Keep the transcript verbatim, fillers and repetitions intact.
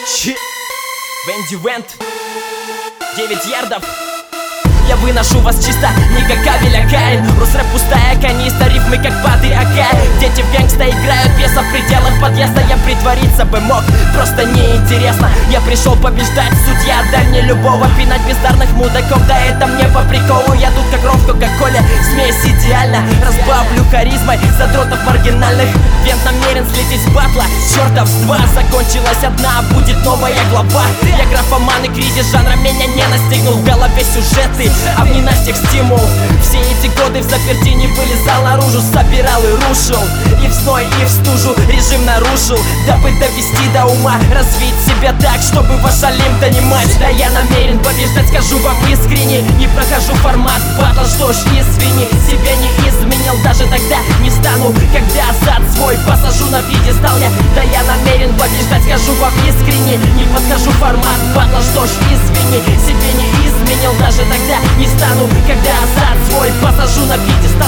Щит. Венди Вент. Девять ярдов. Я выношу вас чисто, не как кабель, а Каин. Русрэп пустая канистра, рифмы как пады АК. Дети в гэнгста играют, пьеса в пределах подъезда. Я притвориться бы мог, просто неинтересно. Я пришел побеждать, судья, дай мне любого. Пинать бездарных мудаков, да это мне по приколу. Я тут как ров в кока-коле, смесь идеально. Разбавлю харизмой задротов маргинальных. Вент намерен слететь с батла, чертов с два. Закончилась одна, будет новая глава. Я графоман и кризис жанра меня не настигнул. В голове сюжеты, а в ненастьях стимул. Все эти годы в заперти не вылезал наружу. Собирал и рушил, и в зной, и в стужу режим нарушил, дабы довести до ума, развить себя так, чтобы ваш Олимп донимать. Да я намерен побеждать, скажу вам искренне. Не прохожу формат батла, что ж извини. Себя не изменил, даже тогда не стану. Когда зад свой посажу на пьедестал я. Да я намерен побеждать, скажу вам искренне. Не подхожу формат батла, что ж извини. Себе не изменил, даже тогда не стану. Когда зад свой посажу на пьедестал